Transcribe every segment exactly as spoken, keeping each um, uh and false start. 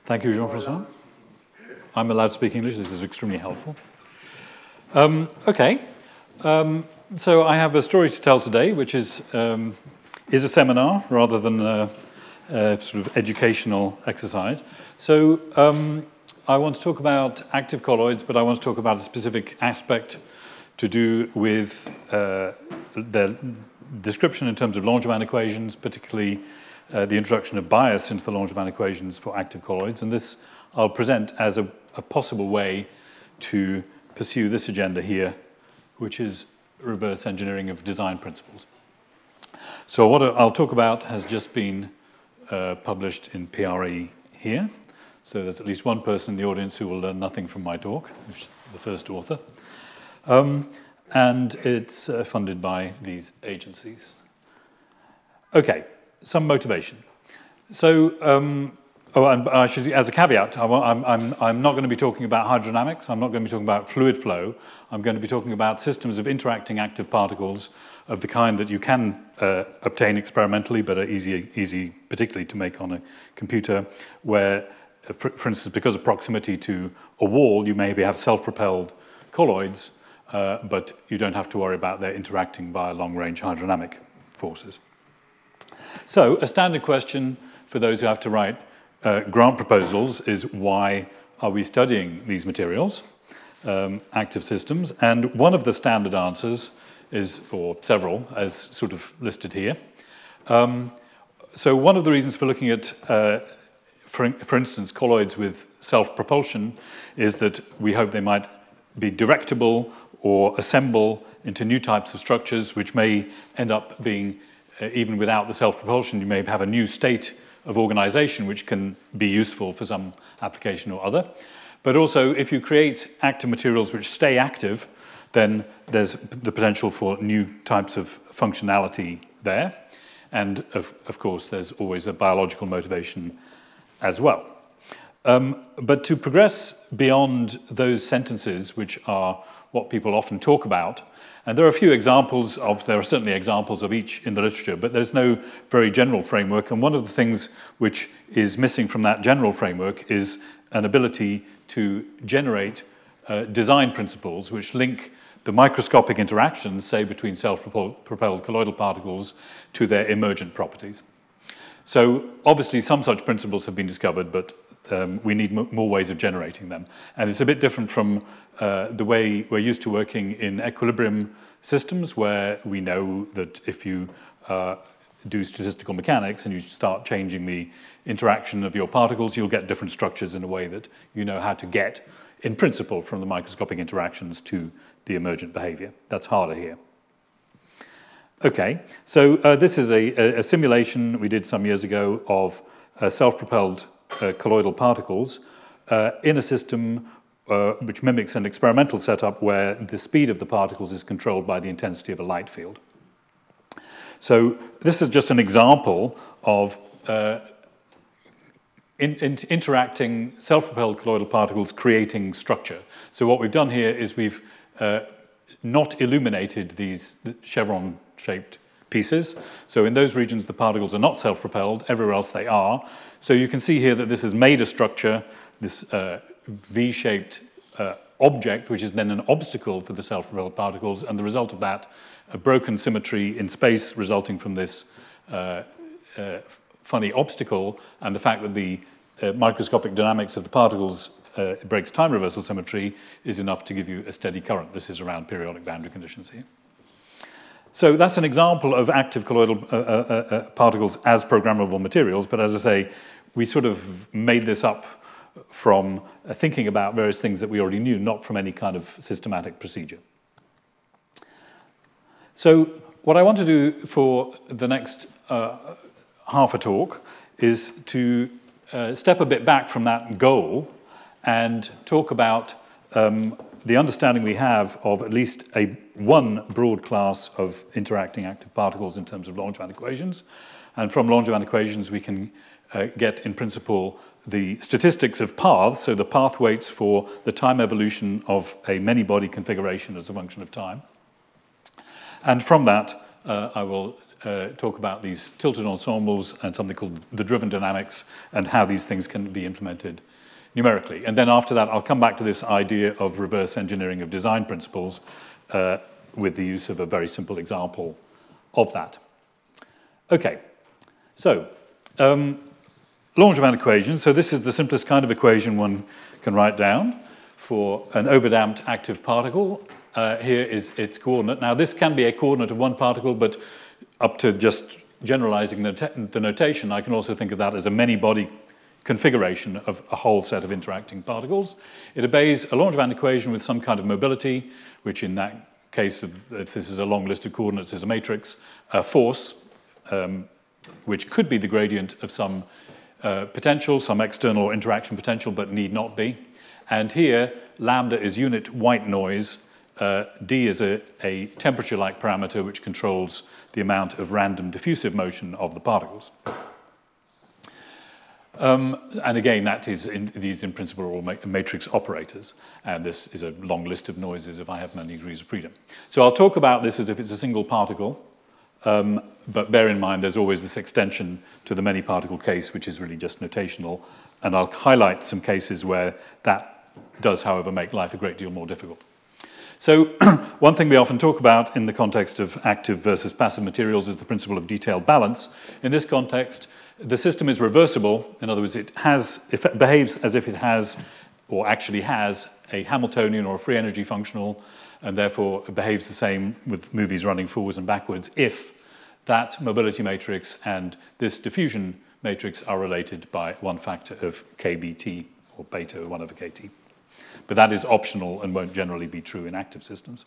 Thank you, Jean-François. I'm allowed to speak English. This is extremely helpful. Um, okay. Um, so I have a story to tell today, which is um, is a seminar rather than a, a sort of educational exercise. So um, I want to talk about active colloids, but I want to talk about a specific aspect to do with uh, their description in terms of Langevin equations, particularly uh, the introduction of bias into the Langevin equations for active colloids. And this I'll present as a, a possible way to pursue this agenda here, which is reverse engineering of design principles. So what I'll talk about has just been uh, published in P R E here. So there's at least one person in the audience who will learn nothing from my talk, which is the first author. Um, and it's uh, funded by these agencies. Okay, some motivation. So, um, oh, and I should, as a caveat, I'm, I'm, I'm not going to be talking about hydrodynamics. I'm not going to be talking about fluid flow. I'm going to be talking about systems of interacting active particles of the kind that you can uh, obtain experimentally, but are easy, easy, particularly to make on a computer, where, for, for instance, because of proximity to a wall, you maybe have self-propelled colloids, uh, but you don't have to worry about their interacting via long-range hydrodynamic forces. So, a standard question for those who have to write uh, grant proposals is, why are we studying these materials, um, active systems? And one of the standard answers is, or several, as sort of listed here. Um, so one of the reasons for looking at, uh, for, for instance, colloids with self-propulsion is that we hope they might be directable or assemble into new types of structures, which may end up being, uh, even without the self-propulsion, you may have a new state of organization which can be useful for some application or other. But also, if you create active materials which stay active, then there's the potential for new types of functionality there. And of, of course, there's always a biological motivation as well. Um, but to progress beyond those sentences, which are what people often talk about, and there are a few examples of, there are certainly examples of each in the literature, but there's no very general framework. And one of the things which is missing from that general framework is an ability to generate uh, design principles which link the microscopic interactions, say, between self-propelled colloidal particles to their emergent properties. So obviously some such principles have been discovered, but um, we need m- more ways of generating them. And it's a bit different from uh, the way we're used to working in equilibrium systems, where we know that if you uh, do statistical mechanics and you start changing the interaction of your particles, you'll get different structures in a way that you know how to get, in principle, from the microscopic interactions to the emergent behavior. That's harder here. Okay, so uh, this is a, a, a simulation we did some years ago of uh, self-propelled uh, colloidal particles uh, in a system uh, which mimics an experimental setup where the speed of the particles is controlled by the intensity of a light field. So this is just an example of uh, in, in, interacting self-propelled colloidal particles creating structure. So what we've done here is we've uh, not illuminated these chevron-shaped pieces. So in those regions, the particles are not self-propelled. Everywhere else, they are. So you can see here that this has made a structure, this uh, V-shaped uh, object, which is then an obstacle for the self-propelled particles. And the result of that, a broken symmetry in space resulting from this uh, uh, funny obstacle, and the fact that the uh, microscopic dynamics of the particles uh, breaks time reversal symmetry, is enough to give you a steady current. This is around periodic boundary conditions here. So that's an example of active colloidal uh, uh, uh, particles as programmable materials, but as I say, we sort of made this up from uh, thinking about various things that we already knew, not from any kind of systematic procedure. So what I want to do for the next uh, half a talk is to uh, step a bit back from that goal and talk about um, the understanding we have of at least a one broad class of interacting active particles in terms of Langevin equations. And from Langevin equations, we can uh, get, in principle, the statistics of paths, so the path weights for the time evolution of a many-body configuration as a function of time. And from that, uh, I will uh, talk about these tilted ensembles and something called the driven dynamics and how these things can be implemented numerically. And then after that, I'll come back to this idea of reverse engineering of design principles uh, with the use of a very simple example of that. Okay, so um, Langevin equation. So this is the simplest kind of equation one can write down for an overdamped active particle. Uh, here is its coordinate. Now, this can be a coordinate of one particle, but up to just generalizing the, the notation, I can also think of that as a many-body configuration of a whole set of interacting particles. It obeys a Langevin equation with some kind of mobility, which in that case, of, if this is a long list of coordinates, is a matrix, a force, um, which could be the gradient of some uh, potential, some external interaction potential, but need not be. And here, lambda is unit white noise. Uh, D is a, a temperature-like parameter which controls the amount of random diffusive motion of the particles. Um, and again, that is in, these in principle are all ma matrix operators. And this is a long list of noises if I have many degrees of freedom. So I'll talk about this as if it's a single particle. Um, but bear in mind there's always this extension to the many particle case, which is really just notational. And I'll highlight some cases where that does, however, make life a great deal more difficult. So one thing we often talk about in the context of active versus passive materials is the principle of detailed balance. In this context, the system is reversible. In other words, it has, it behaves as if it has, or actually has, a Hamiltonian or a free energy functional, and therefore it behaves the same with movies running forwards and backwards if that mobility matrix and this diffusion matrix are related by one factor of K B T, or beta one over K T. But that is optional and won't generally be true in active systems.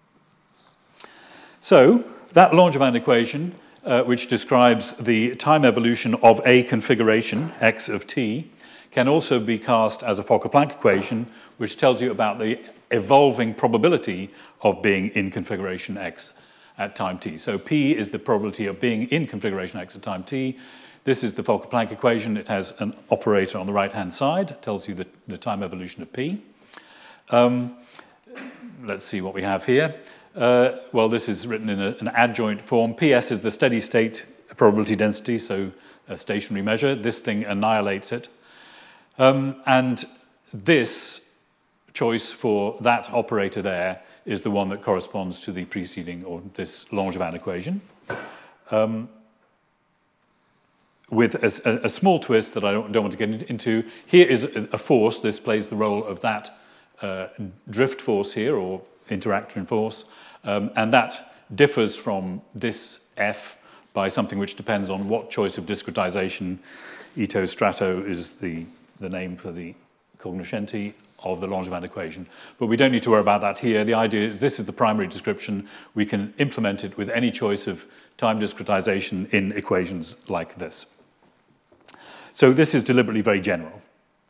So that Langevin equation, uh, which describes the time evolution of a configuration, x of t, can also be cast as a Fokker-Planck equation, which tells you about the evolving probability of being in configuration x at time t. So p is the probability of being in configuration x at time t. This is the Fokker-Planck equation. It has an operator on the right-hand side. It tells you the, the time evolution of p. Um, let's see what we have here. Uh, well, this is written in a, an adjoint form. P S is the steady state probability density, so a stationary measure. This thing annihilates it. Um, and this choice for that operator there is the one that corresponds to the preceding, or this Langevin equation. Um, with a, a small twist that I don't, don't want to get into. Here is a, a force. This plays the role of that uh, drift force here, or interaction force. Um, and that differs from this F by something which depends on what choice of discretization. Ito strato is the, the name for the cognoscenti of the Langevin equation. But we don't need to worry about that here. The idea is this is the primary description. We can implement it with any choice of time discretization in equations like this. So this is deliberately very general.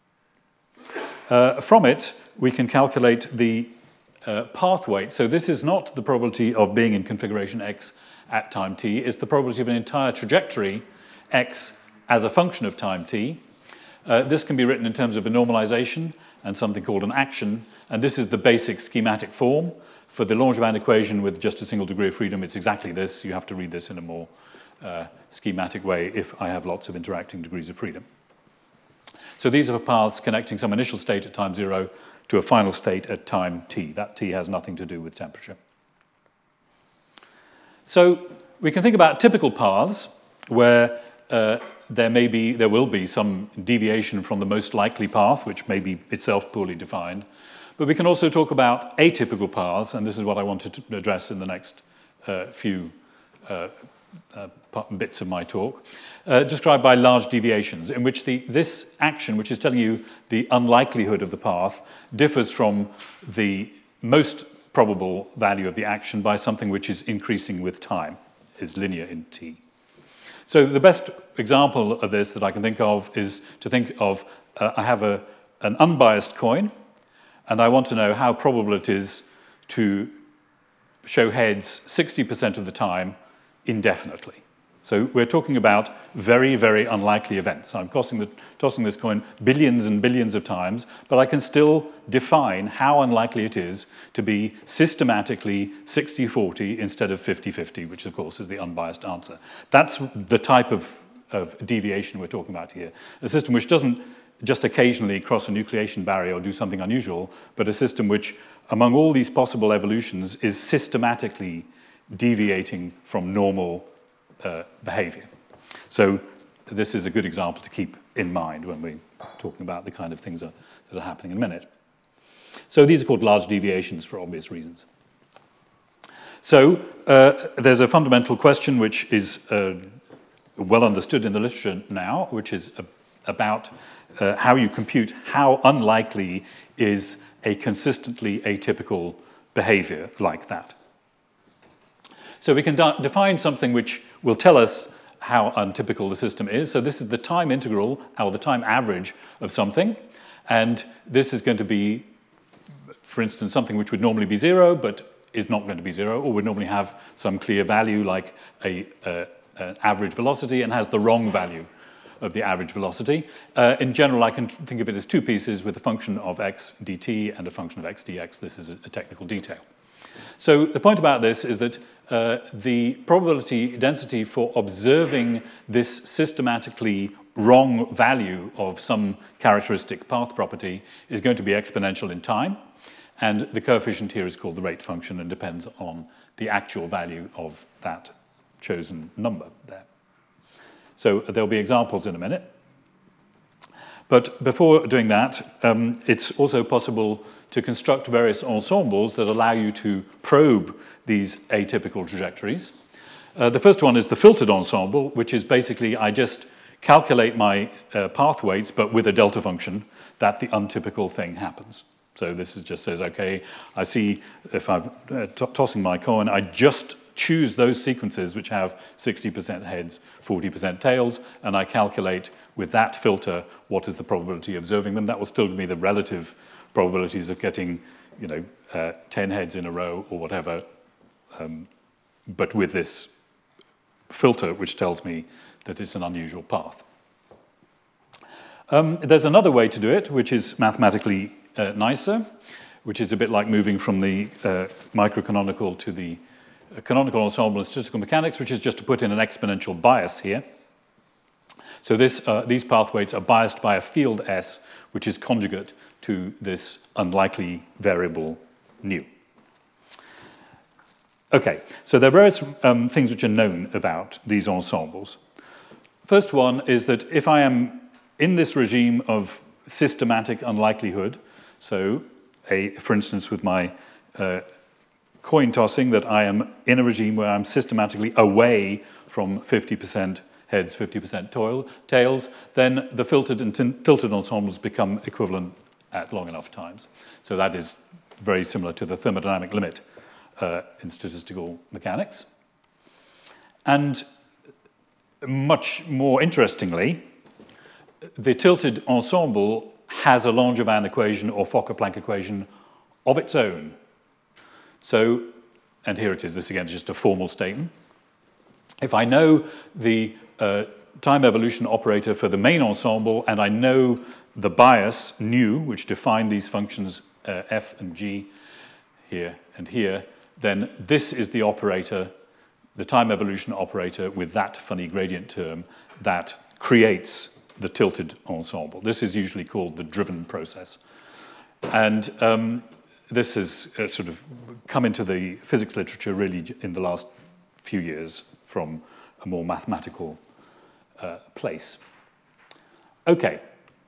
Uh, from it, we can calculate the uh, path weight. So this is not the probability of being in configuration x at time t. It's the probability of an entire trajectory x as a function of time t. Uh, this can be written in terms of a normalization and something called an action. And this is the basic schematic form. For the Langevin equation with just a single degree of freedom, it's exactly this. You have to read this in a more uh, schematic way if I have lots of interacting degrees of freedom. So these are paths connecting some initial state at time zero to a final state at time t. That t has nothing to do with temperature. So we can think about typical paths where uh, there may be, there will be some deviation from the most likely path, which may be itself poorly defined. But we can also talk about atypical paths, and this is what I wanted to address in the next uh, few uh, uh, bits of my talk, uh, described by large deviations, in which the, this action, which is telling you the unlikelihood of the path, differs from the most probable value of the action by something which is increasing with time, is linear in t. So the best example of this that I can think of is to think of, uh, I have a, an unbiased coin, and I want to know how probable it is to show heads sixty percent of the time indefinitely. So we're talking about very, very unlikely events. I'm tossing, the, tossing this coin billions and billions of times, but I can still define how unlikely it is to be systematically sixty forty instead of fifty fifty, which of course is the unbiased answer. That's the type of, of deviation we're talking about here. A system which doesn't just occasionally cross a nucleation barrier or do something unusual, but a system which, among all these possible evolutions, is systematically deviating from normal uh, behavior. So this is a good example to keep in mind when we're talking about the kind of things that are happening in a minute. So these are called large deviations for obvious reasons. So uh, there's a fundamental question which is uh, well understood in the literature now, which is a, about uh, how you compute how unlikely is a consistently atypical behavior like that. So we can de- define something which will tell us how untypical the system is. So this is the time integral, or the time average of something. And this is going to be, for instance, something which would normally be zero, but is not going to be zero, or would normally have some clear value like a, a, an average velocity and has the wrong value of the average velocity. Uh, in general, I can think of it as two pieces with a function of x dt and a function of x dx. This is a, a technical detail. So the point about this is that uh, the probability density for observing this systematically wrong value of some characteristic path property is going to be exponential in time. And the coefficient here is called the rate function and depends on the actual value of that chosen number there. So there'll be examples in a minute. But before doing that, um, it's also possible to construct various ensembles that allow you to probe these atypical trajectories. Uh, the first one is the filtered ensemble, which is basically I just calculate my uh, path weights, but with a delta function, that the untypical thing happens. So this is just says, okay, I see if I'm uh, t- tossing my coin, I just choose those sequences which have sixty percent heads, forty percent tails, and I calculate with that filter what is the probability of observing them. That will still give me the relative probabilities of getting, you know, uh, ten heads in a row or whatever, um, but with this filter which tells me that it's an unusual path. Um, there's another way to do it, which is mathematically uh, nicer, which is a bit like moving from the uh, microcanonical to the uh, canonical ensemble in statistical mechanics, which is just to put in an exponential bias here. So this, uh, these path weights are biased by a field S, which is conjugate to this unlikely variable nu. Okay, so there are various um, things which are known about these ensembles. First one is that if I am in this regime of systematic unlikelihood, so a, for instance with my uh, coin tossing, that I am in a regime where I'm systematically away from fifty percent heads, fifty percent toil, tails, then the filtered and t- tilted ensembles become equivalent at long enough times. So that is very similar to the thermodynamic limit uh, in statistical mechanics. And much more interestingly, the tilted ensemble has a Langevin equation or Fokker-Planck equation of its own. So, and here it is, this again is just a formal statement. If I know the uh, time evolution operator for the main ensemble and I know the bias nu, which define these functions uh, f and g here and here, then this is the operator, the time evolution operator with that funny gradient term that creates the tilted ensemble. This is usually called the driven process. And um, this has uh, sort of come into the physics literature really in the last few years from a more mathematical uh, place. Okay.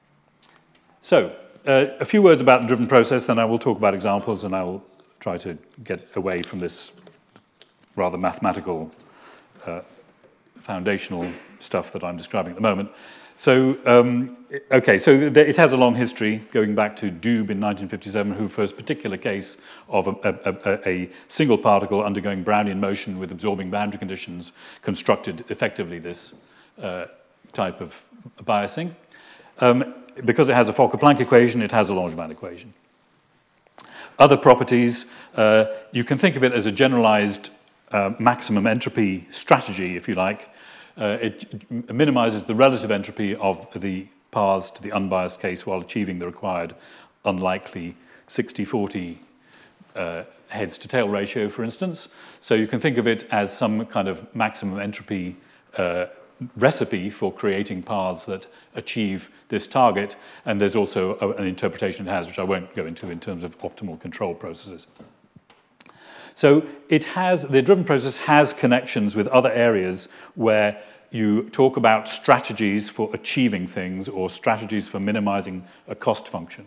So, uh, a few words about the driven process, then I will talk about examples and I will try to get away from this rather mathematical, uh, foundational stuff that I'm describing at the moment. So, um, okay, so th- it has a long history, going back to Doob in nineteen fifty-seven, who first particular case of a, a, a, a single particle undergoing Brownian motion with absorbing boundary conditions constructed effectively this uh, type of biasing. Um, because it has a Fokker-Planck equation, it has a Langevin equation. Other properties, uh, you can think of it as a generalized uh, maximum entropy strategy, if you like, Uh, it minimizes the relative entropy of the paths to the unbiased case while achieving the required unlikely sixty forty uh, heads to tail ratio, for instance. So you can think of it as some kind of maximum entropy uh, recipe for creating paths that achieve this target. And there's also a, an interpretation it has, which I won't go into in terms of optimal control processes. So it has, the driven process has connections with other areas where you talk about strategies for achieving things or strategies for minimizing a cost function.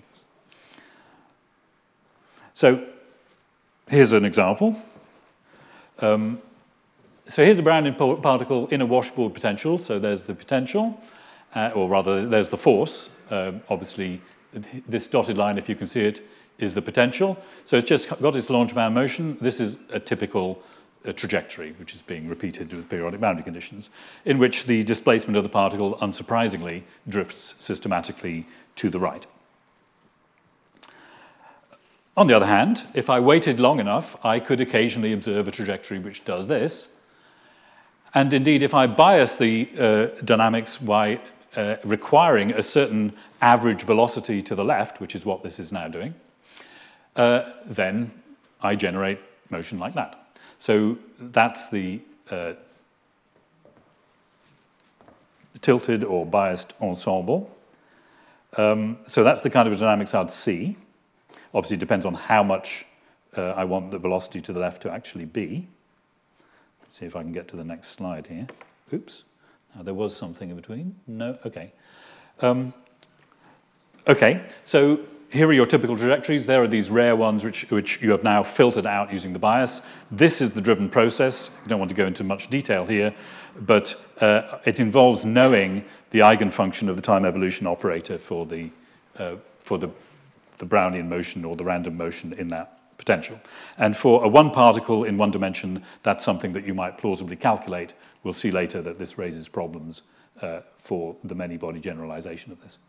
So here's an example. Um, so here's a Brownian particle in a washboard potential. So there's the potential, uh, or rather there's the force. Uh, obviously, this dotted line, if you can see it, is the potential. So it's just got its Langevin motion. This is a typical uh, trajectory, which is being repeated with periodic boundary conditions, in which the displacement of the particle, unsurprisingly, drifts systematically to the right. On the other hand, if I waited long enough, I could occasionally observe a trajectory which does this. And indeed, if I bias the uh, dynamics by uh, requiring a certain average velocity to the left, which is what this is now doing, uh, then I generate motion like that. So that's the uh, tilted or biased ensemble. Um, so that's the kind of dynamics I'd see. Obviously, it depends on how much uh, I want the velocity to the left to actually be. Let's see if I can get to the next slide here. Oops. Now, there was something in between. No? Okay. Um, okay, so here are your typical trajectories. There are these rare ones which, which you have now filtered out using the bias. This is the driven process. I don't want to go into much detail here, but uh, it involves knowing the eigenfunction of the time evolution operator for the, uh, for the the Brownian motion or the random motion in that potential. And for a one particle in one dimension, that's something that you might plausibly calculate. We'll see later that this raises problems uh, for the many-body generalization of this.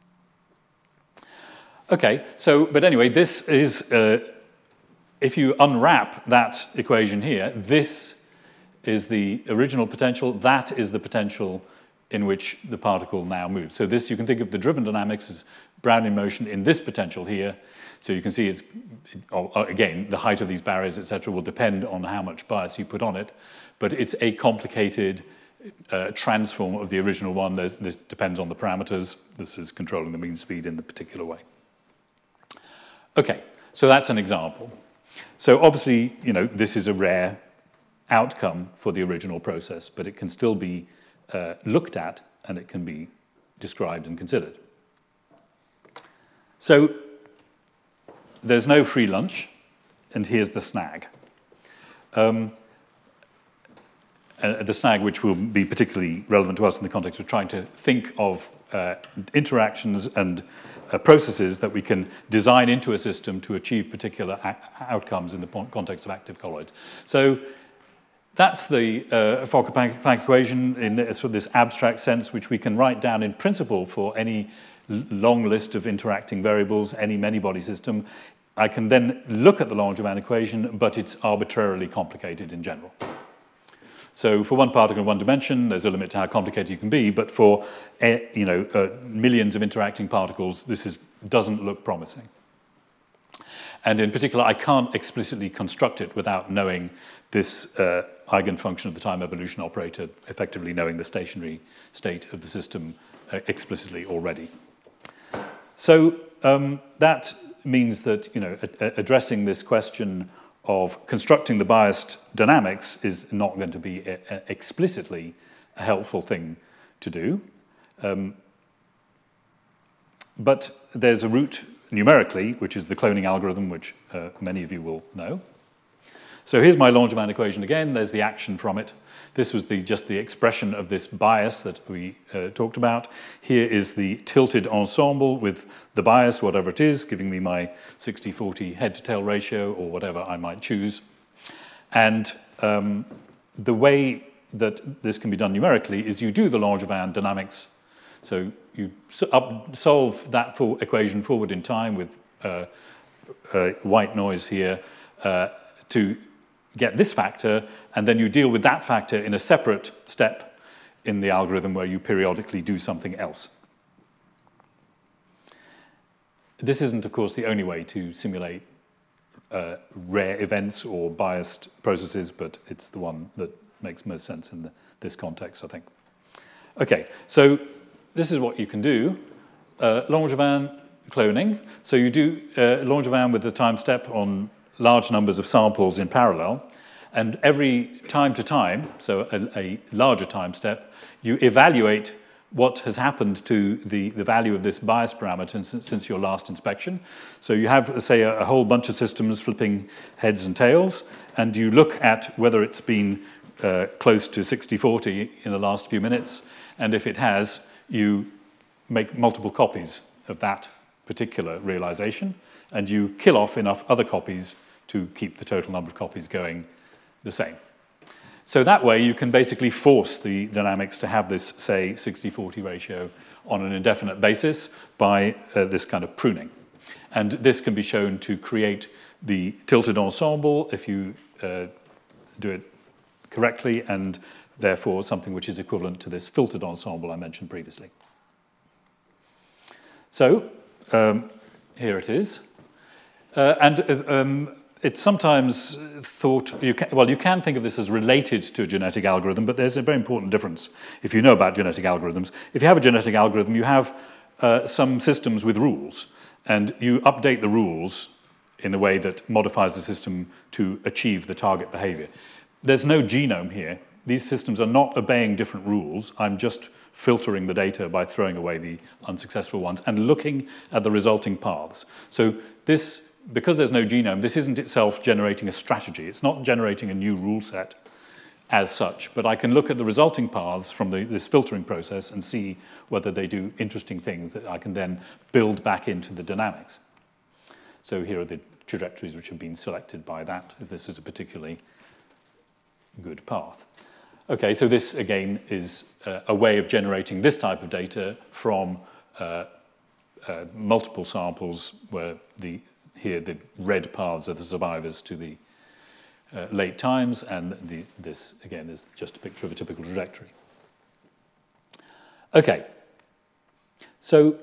Okay, so, but anyway, this is, uh, if you unwrap that equation here, this is the original potential, that is the potential in which the particle now moves. So this, you can think of the driven dynamics as Brownian motion in this potential here. So you can see it's, again, the height of these barriers, et cetera, will depend on how much bias you put on it. But it's a complicated uh, transform of the original one. There's, this depends on the parameters. This is controlling the mean speed in a particular way. Okay, so that's an example. So obviously, you know, this is a rare outcome for the original process, but it can still be uh, looked at and it can be described and considered. So there's no free lunch, and here's the snag. Um, uh, the snag, which will be particularly relevant to us in the context of trying to think of uh, interactions and uh, processes that we can design into a system to achieve particular outcomes in the context of active colloids. So that's the uh, Fokker-Planck equation in sort of this abstract sense, which we can write down in principle for any long list of interacting variables, any many-body system. I can then look at the Langevin equation, but it's arbitrarily complicated in general. So for one particle in one dimension, there's a limit to how complicated you can be, but for uh, you know, uh, millions of interacting particles, this is, doesn't look promising. And in particular, I can't explicitly construct it without knowing this uh, eigenfunction of the time evolution operator, effectively knowing the stationary state of the system uh, explicitly already. So um, that means that, you know, a- a- addressing this question of constructing the biased dynamics is not going to be a- a explicitly a helpful thing to do. Um, but there's a route numerically, which is the cloning algorithm, which uh, many of you will know. So here's my Langevin equation again. There's the action from it. This was the, just the expression of this bias that we uh, talked about. Here is the tilted ensemble with the bias, whatever it is, giving me my sixty forty head-to-tail ratio or whatever I might choose. And um, the way that this can be done numerically is you do the Langevin dynamics. So you up, solve that for equation forward in time with uh, uh, white noise here uh, to get this factor, and then you deal with that factor in a separate step in the algorithm where you periodically do something else. This isn't, of course, the only way to simulate uh, rare events or biased processes, but it's the one that makes most sense in the, this context, I think. Okay, so this is what you can do. Uh, Langevin cloning. So you do uh, Langevin with the time step on large numbers of samples in parallel, and every time to time, so a, a larger time step, you evaluate what has happened to the, the value of this bias parameter since, since your last inspection. So you have, say, a, a whole bunch of systems flipping heads and tails, and you look at whether it's been uh, close to sixty forty in the last few minutes, and if it has, you make multiple copies of that particular realization, and you kill off enough other copies to keep the total number of copies going the same. So that way you can basically force the dynamics to have this, say, sixty forty ratio on an indefinite basis by uh, this kind of pruning. And this can be shown to create the tilted ensemble if you uh, do it correctly, and therefore something which is equivalent to this filtered ensemble I mentioned previously. So um, here it is. Uh, and uh, um, it's sometimes thought, you can, well, you can think of this as related to a genetic algorithm, but there's a very important difference if you know about genetic algorithms. If you have a genetic algorithm, you have uh, some systems with rules, and you update the rules in a way that modifies the system to achieve the target behavior. There's no genome here. These systems are not obeying different rules. I'm just filtering the data by throwing away the unsuccessful ones and looking at the resulting paths. So this, because there's no genome, this isn't itself generating a strategy. It's not generating a new rule set as such, but I can look at the resulting paths from the, this filtering process and see whether they do interesting things that I can then build back into the dynamics. So here are the trajectories which have been selected by that, if this is a particularly good path. Okay, so this, again, is uh, a way of generating this type of data from uh, uh, multiple samples where the, here the red paths are the survivors to the uh, late times, and the, this, again, is just a picture of a typical trajectory. Okay, so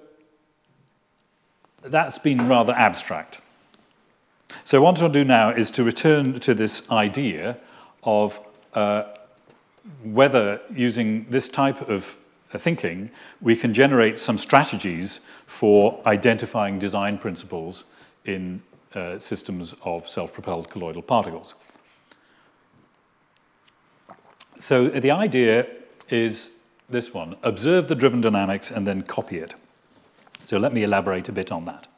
that's been rather abstract. So what I want to do now is to return to this idea of uh, whether using this type of thinking we can generate some strategies for identifying design principles in uh, systems of self-propelled colloidal particles. So the idea is this one: observe the driven dynamics and then copy it. So let me elaborate a bit on that.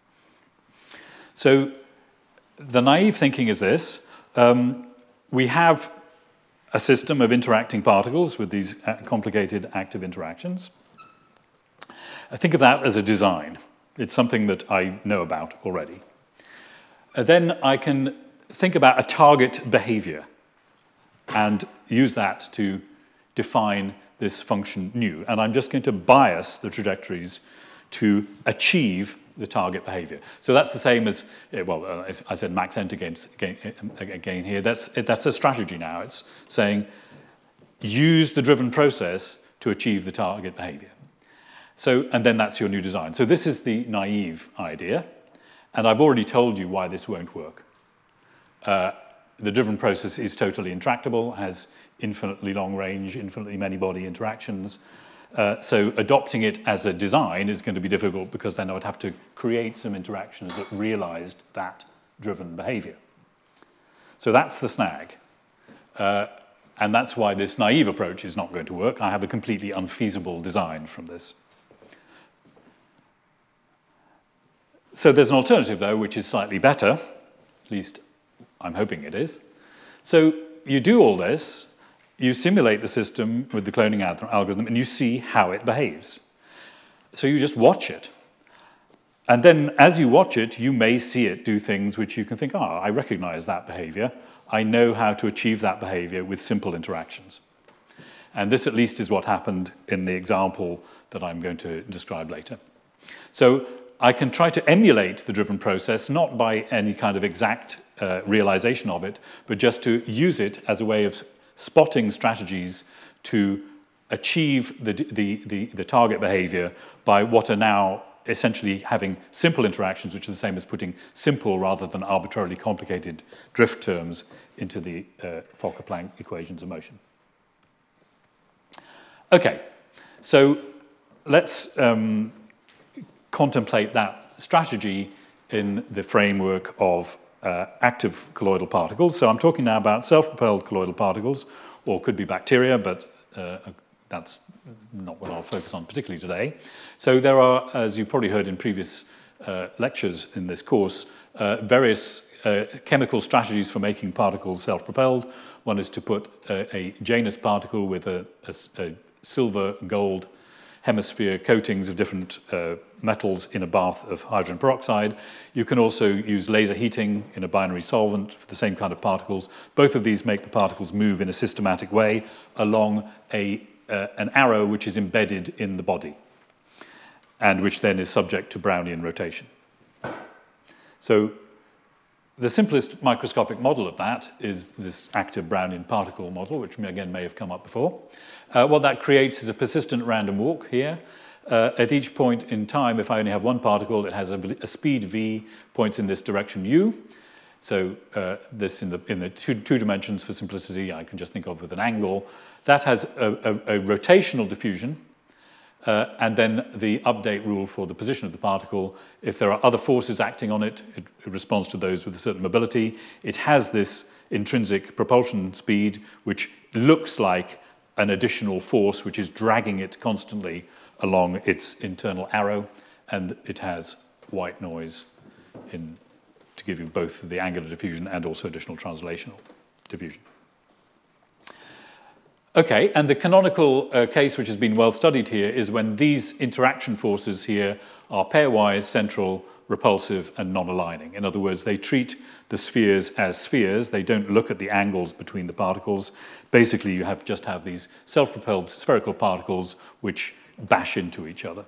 So the naive thinking is this: um, we have a system of interacting particles with these complicated active interactions. I think of that as a design. It's something that I know about already. And then I can think about a target behavior and use that to define this function nu. And I'm just going to bias the trajectories to achieve the target behavior. So that's the same as, well, uh, I said max ent again, again, again here. That's, that's a strategy now. It's saying use the driven process to achieve the target behavior. So, and then that's your new design. So this is the naive idea, and I've already told you why this won't work. Uh, the driven process is totally intractable, has infinitely long range, infinitely many body interactions. Uh, so adopting it as a design is going to be difficult, because then I would have to create some interactions that realized that driven behavior. So that's the snag. Uh, and that's why this naive approach is not going to work. I have a completely unfeasible design from this. So there's an alternative, though, which is slightly better. At least I'm hoping it is. So you do all this. You simulate the system with the cloning algorithm, and you see how it behaves. So you just watch it. And then as you watch it, you may see it do things which you can think, ah, I recognize that behavior. I know how to achieve that behavior with simple interactions. And this at least is what happened in the example that I'm going to describe later. So I can try to emulate the driven process, not by any kind of exact uh, realization of it, but just to use it as a way of spotting strategies to achieve the, the, the, the target behavior by what are now essentially having simple interactions, which are the same as putting simple rather than arbitrarily complicated drift terms into the uh, Fokker-Planck equations of motion. Okay, so let's um, contemplate that strategy in the framework of uh, active colloidal particles. So I'm talking now about self-propelled colloidal particles, or could be bacteria, but uh, that's not what I'll focus on particularly today. So there are, as you probably heard in previous uh, lectures in this course, uh, various uh, chemical strategies for making particles self-propelled. One is to put a, a Janus particle with a, a, a silver gold hemisphere coatings of different uh, metals in a bath of hydrogen peroxide. You can also use laser heating in a binary solvent for the same kind of particles. Both of these make the particles move in a systematic way along a, uh, an arrow which is embedded in the body and which then is subject to Brownian rotation. So the simplest microscopic model of that is this active Brownian particle model, which again may have come up before. Uh, what that creates is a persistent random walk here. Uh, at each point in time, if I only have one particle, it has a, a speed v, points in this direction u. So uh, this in the, in the two, two dimensions for simplicity, I can just think of with an angle. That has a, a, a rotational diffusion, uh, and then the update rule for the position of the particle. If there are other forces acting on it, it, it responds to those with a certain mobility. It has this intrinsic propulsion speed, which looks like an additional force which is dragging it constantly along its internal arrow, and it has white noise in, to give you both the angular diffusion and also additional translational diffusion. Okay, and the canonical uh, case which has been well studied here is when these interaction forces here are pairwise, central, repulsive, and non-aligning. In other words, they treat the spheres as spheres. They don't look at the angles between the particles. Basically, you have just have these self-propelled spherical particles which bash into each other.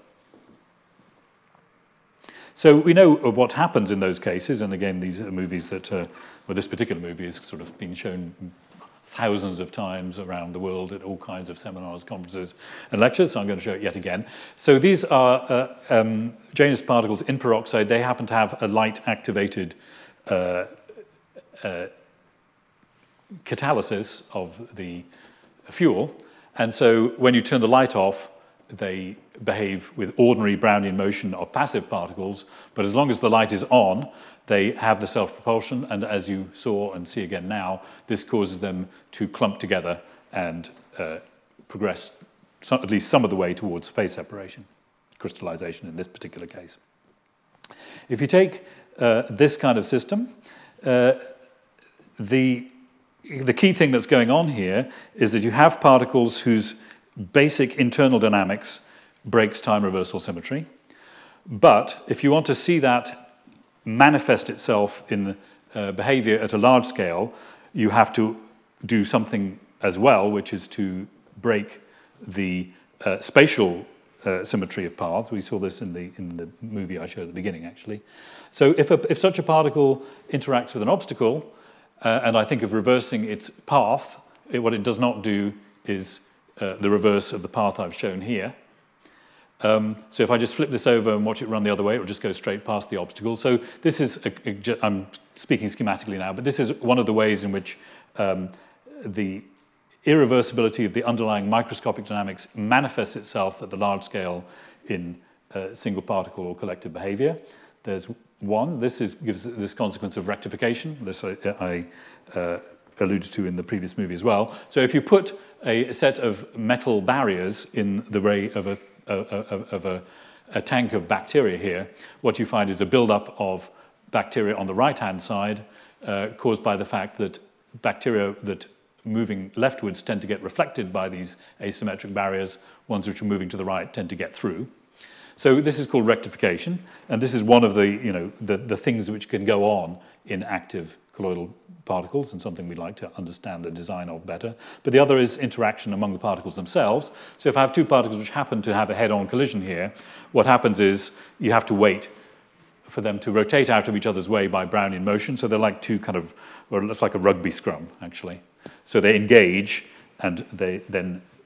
So we know what happens in those cases, and again, these are movies that, uh, well, this particular movie is sort of being shown thousands of times around the world at all kinds of seminars, conferences, and lectures, so I'm going to show it yet again. So these are uh, um, Janus particles in peroxide. They happen to have a light-activated uh, uh, catalysis of the fuel, and so when you turn the light off, they behave with ordinary Brownian motion of passive particles, but as long as the light is on, they have the self-propulsion, and as you saw and see again now, this causes them to clump together and uh, progress some, at least some of the way towards phase separation, crystallization in this particular case. If you take uh, this kind of system, uh, the, the key thing that's going on here is that you have particles whose basic internal dynamics breaks time reversal symmetry. But if you want to see that manifest itself in uh, behavior at a large scale, you have to do something as well, which is to break the uh, spatial uh, symmetry of paths. We saw this in the, in the movie I showed at the beginning, actually. So if, a, if such a particle interacts with an obstacle, uh, and I think of reversing its path, it, what it does not do is Uh, the reverse of the path I've shown here. Um, so if I just flip this over and watch it run the other way, it will just go straight past the obstacle. So this is, a, a, I'm speaking schematically now, but this is one of the ways in which um, the irreversibility of the underlying microscopic dynamics manifests itself at the large scale in uh, single particle or collective behavior. There's one. This is, gives this consequence of rectification. This I, I uh, alluded to in the previous movie as well. So if you put a set of metal barriers in the way of a, of, of a, a tank of bacteria here, what you find is a buildup of bacteria on the right-hand side uh, caused by the fact that bacteria that moving leftwards tend to get reflected by these asymmetric barriers. Ones which are moving to the right tend to get through. So this is called rectification, and this is one of the, you know, the, the things which can go on in active colloidal particles, and something we'd like to understand the design of better. But the other is interaction among the particles themselves. So if I have two particles which happen to have a head-on collision here, what happens is you have to wait for them to rotate out of each other's way by Brownian motion. So they're like two kind of, or it's like a rugby scrum, actually. So they engage, and they then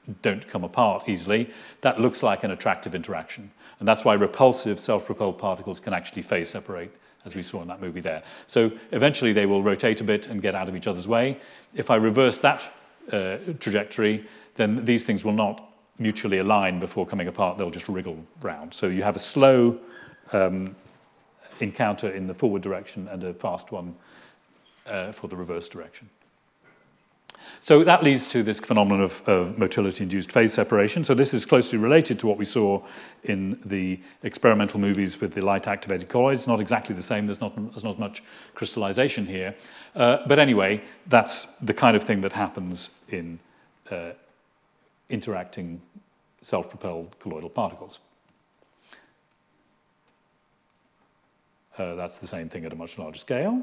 don't come apart easily, that looks like an attractive interaction. And that's why repulsive self-propelled particles can actually phase separate, as we saw in that movie there. So eventually they will rotate a bit and get out of each other's way. If I reverse that uh, trajectory, then these things will not mutually align before coming apart. They'll just wriggle round. So you have a slow um, encounter in the forward direction and a fast one uh, for the reverse direction. So that leads to this phenomenon of, of motility-induced phase separation. So this is closely related to what we saw in the experimental movies with the light-activated colloids. Not exactly the same. There's not, there's not much crystallization here. Uh, but anyway, that's the kind of thing that happens in uh, interacting self-propelled colloidal particles. Uh, that's the same thing at a much larger scale.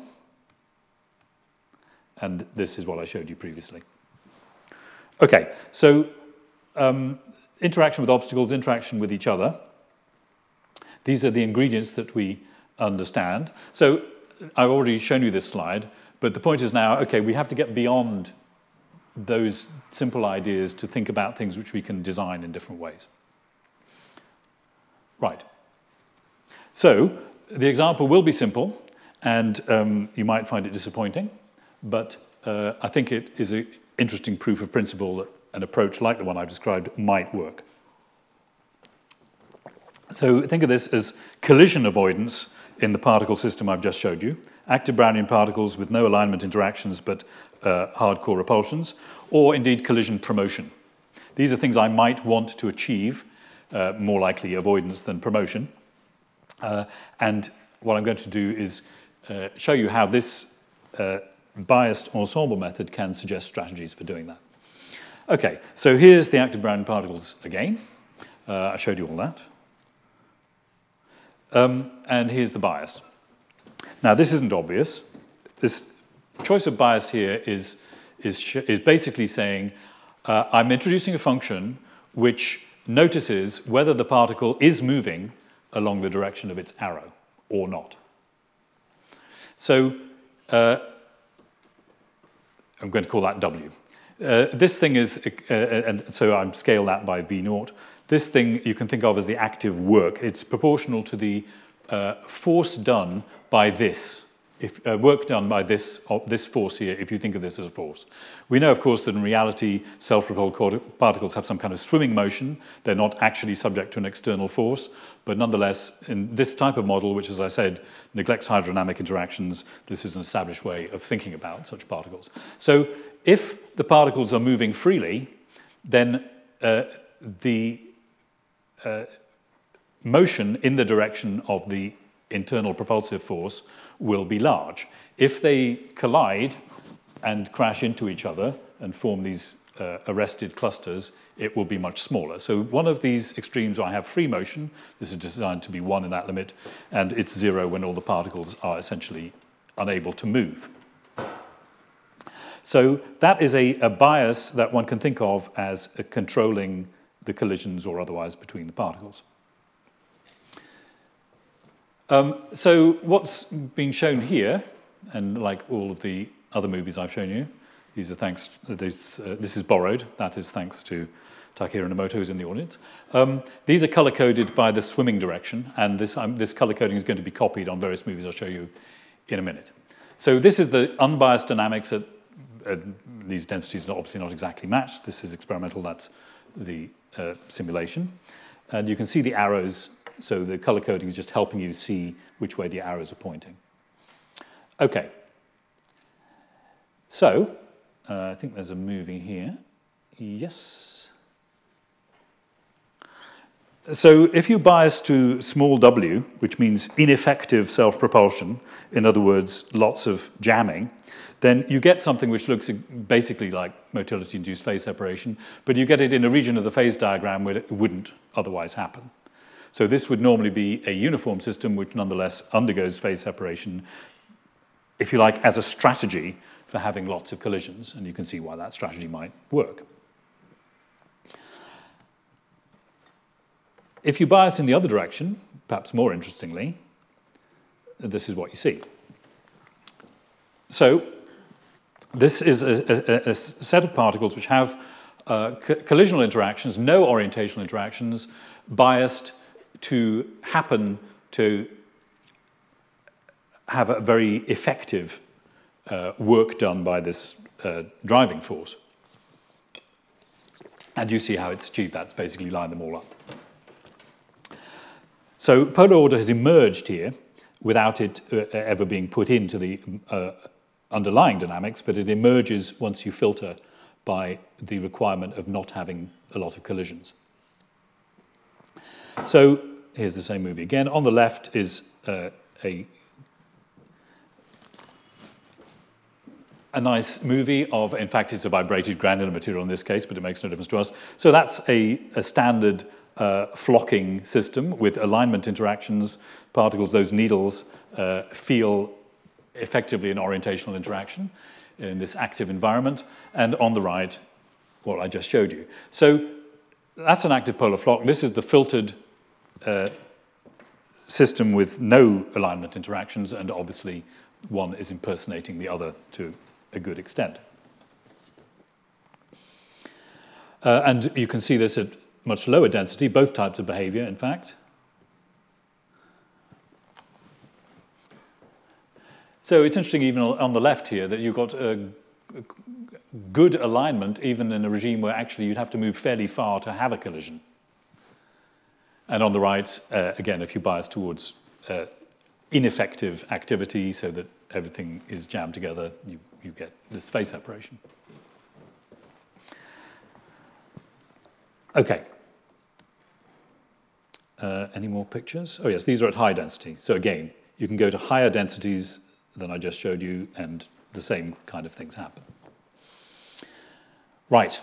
And this is what I showed you previously. Okay, so um, interaction with obstacles, interaction with each other. These are the ingredients that we understand. So I've already shown you this slide, but the point is now, okay, we have to get beyond those simple ideas to think about things which we can design in different ways. Right. So the example will be simple, and um, you might find it disappointing. But uh, I think it is an interesting proof of principle that an approach like the one I've described might work. So think of this as collision avoidance in the particle system I've just showed you. Active Brownian particles with no alignment interactions but uh, hardcore repulsions, or indeed collision promotion. These are things I might want to achieve, uh, more likely avoidance than promotion. Uh, and what I'm going to do is uh, show you how this uh, biased ensemble method can suggest strategies for doing that. Okay, so here's the active Brownian particles again. Uh, I showed you all that. Um, and here's the bias. Now, this isn't obvious. This choice of bias here is, is, is basically saying, uh, I'm introducing a function which notices whether the particle is moving along the direction of its arrow or not. So, uh, I'm going to call that W. Uh, this thing is, uh, and so I'm scale that by V naught. This thing you can think of as the active work. It's proportional to the uh, force done by this, if, uh, work done by this, uh, this force here, if you think of this as a force. We know, of course, that in reality, self-propelled particles have some kind of swimming motion. They're not actually subject to an external force. But nonetheless, in this type of model, which, as I said, neglects hydrodynamic interactions, this is an established way of thinking about such particles. So if the particles are moving freely, then uh, the uh, motion in the direction of the internal propulsive force will be large. If they collide and crash into each other and form these uh, arrested clusters, it will be much smaller. So one of these extremes where I have free motion, this is designed to be one in that limit, and it's zero when all the particles are essentially unable to move. So that is a, a bias that one can think of as a controlling the collisions or otherwise between the particles. Um, so what's being shown here, and like all of the other movies I've shown you, these are thanks. This, uh, this is borrowed. That is thanks to Takeru Nomoto, who's in the audience. Um, these are color-coded by the swimming direction, and this, um, this color coding is going to be copied on various movies I'll show you in a minute. So this is the unbiased dynamics at, at these densities are obviously not exactly matched. This is experimental. That's the uh, simulation, and you can see the arrows. So the color coding is just helping you see which way the arrows are pointing. Okay. So uh, I think there's a movie here. Yes. So if you bias to small w, which means ineffective self-propulsion, in other words, lots of jamming, then you get something which looks basically like motility-induced phase separation, but you get it in a region of the phase diagram where it wouldn't otherwise happen. So this would normally be a uniform system which nonetheless undergoes phase separation, if you like, as a strategy for having lots of collisions, and you can see why that strategy might work. If you bias in the other direction, perhaps more interestingly, this is what you see. So this is a, a, a set of particles which have uh, co collisional interactions, no orientational interactions, biased to happen to have a very effective uh, work done by this uh, driving force. And you see how it's achieved that. It's basically line them all up. So polar order has emerged here without it uh, ever being put into the uh, underlying dynamics, but it emerges once you filter by the requirement of not having a lot of collisions. So here's the same movie again. On the left is uh, a, a nice movie of, in fact, it's a vibrated granular material in this case, but it makes no difference to us. So that's a, a standard uh, flocking system with alignment interactions. Particles, those needles, uh, feel effectively an orientational interaction in this active environment. And on the right, what I just showed you. So that's an active polar flock. This is the filtered uh, system with no alignment interactions, and obviously one is impersonating the other to a good extent. Uh, and you can see this at much lower density, both types of behavior, in fact. So it's interesting even on the left here that you've got a good alignment even in a regime where actually you'd have to move fairly far to have a collision. And on the right, uh, again, if you bias towards uh, ineffective activity so that everything is jammed together, you, you get this phase separation. Okay. Uh, any more pictures? Oh yes, these are at high density. So again, you can go to higher densities than I just showed you, and the same kind of things happen. Right.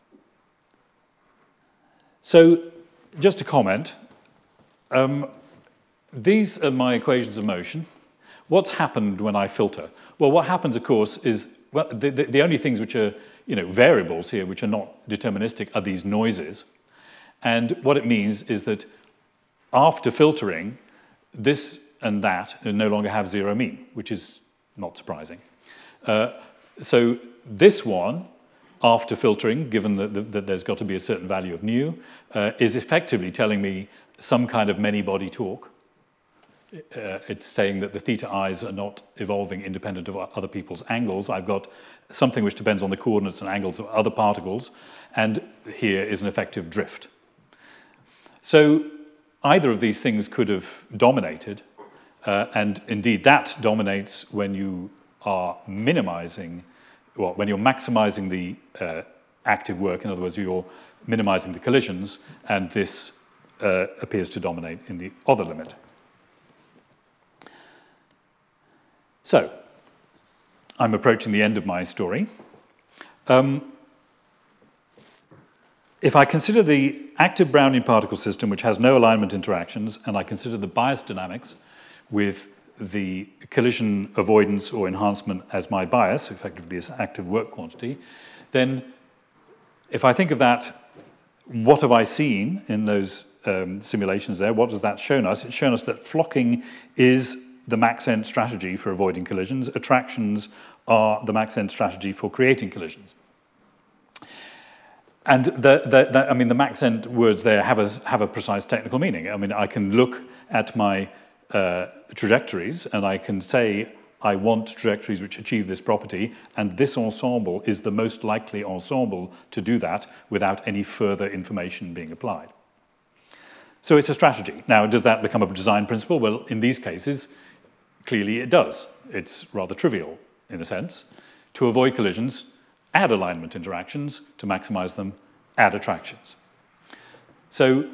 So, just to comment, um, these are my equations of motion. What's happened when I filter? Well, what happens, of course, is well, the, the, the only things which are, you know, variables here, which are not deterministic, are these noises. And what it means is that after filtering, this and that no longer have zero mean, which is not surprising. Uh, so this one, after filtering, given that, that, that there's got to be a certain value of nu, uh, is effectively telling me some kind of many-body torque. Uh, it's saying that the theta i's are not evolving independent of other people's angles. I've got something which depends on the coordinates and angles of other particles, and here is an effective drift. So either of these things could have dominated, uh, and indeed that dominates when you are minimizing, well, when you're maximizing the uh, active work. In other words, you're minimizing the collisions, and this uh, appears to dominate in the other limit. So, I'm approaching the end of my story. Um, if I consider the active Brownian particle system, which has no alignment interactions, and I consider the bias dynamics with the collision avoidance or enhancement as my bias, effectively this active work quantity, then if I think of that, what have I seen in those um, simulations there? What has that shown us? It's shown us that flocking is the Max-Ent strategy for avoiding collisions. Attractions are the Max-Ent strategy for creating collisions. And the, the, the, I mean, the Max-Ent words there have a, have a precise technical meaning. I mean, I can look at my uh, trajectories and I can say, I want trajectories which achieve this property, and this ensemble is the most likely ensemble to do that without any further information being applied. So it's a strategy. Now, does that become a design principle? Well, in these cases, clearly it does. It's rather trivial, in a sense. To avoid collisions, add alignment interactions. To maximize them, add attractions. So,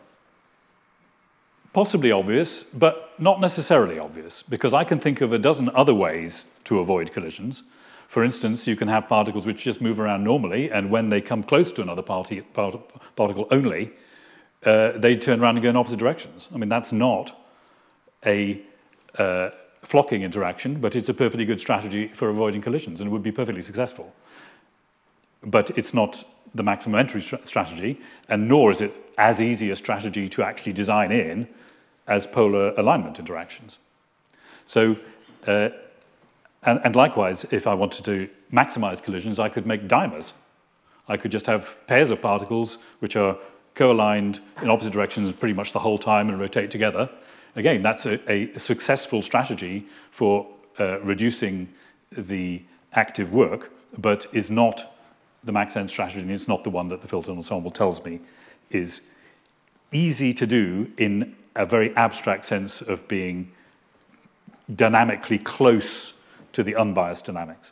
possibly obvious, but not necessarily obvious, because I can think of a dozen other ways to avoid collisions. For instance, you can have particles which just move around normally, and when they come close to another party, part, particle only, uh, they turn around and go in opposite directions. I mean, that's not a uh, flocking interaction, but it's a perfectly good strategy for avoiding collisions, and it would be perfectly successful. But it's not the maximum entry strategy, and nor is it as easy a strategy to actually design in as polar alignment interactions. So, uh, and, and likewise, if I wanted to maximize collisions, I could make dimers. I could just have pairs of particles which are co-aligned in opposite directions pretty much the whole time and rotate together. Again, that's a, a successful strategy for uh, reducing the active work, but is not the Max-N strategy, and it's not the one that the filtered ensemble tells me is easy to do in a very abstract sense of being dynamically close to the unbiased dynamics.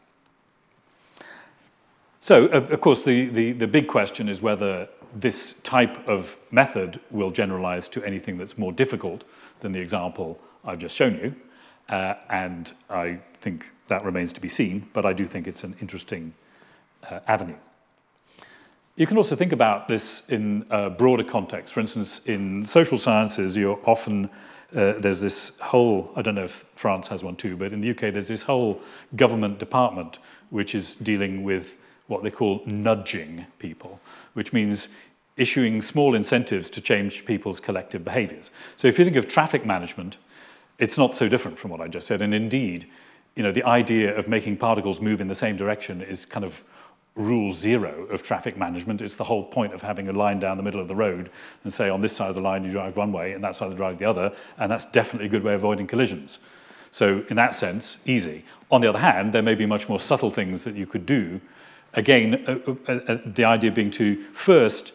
So, uh, of course, the, the, the big question is whether this type of method will generalize to anything that's more difficult than the example I've just shown you. Uh, and I think that remains to be seen, but I do think it's an interesting uh, avenue. You can also think about this in a broader context. For instance, in social sciences, you're often, uh, there's this whole, I don't know if France has one too, but in the U K there's this whole government department which is dealing with what they call nudging people, which means issuing small incentives to change people's collective behaviors. So if you think of traffic management, it's not so different from what I just said. And indeed, you know, the idea of making particles move in the same direction is kind of rule zero of traffic management. It's the whole point of having a line down the middle of the road and say on this side of the line you drive one way and that side of the drive the other, and that's definitely a good way of avoiding collisions. So in that sense, easy. On the other hand, there may be much more subtle things that you could do. Again, uh, uh, uh, the idea being to first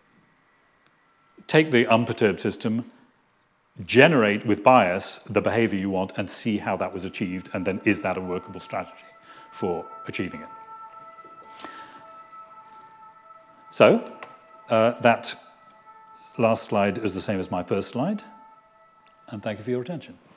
take the unperturbed system, generate with bias the behavior you want, and see how that was achieved, and then is that a workable strategy for achieving it. So, uh, that last slide is the same as my first slide, and thank you for your attention.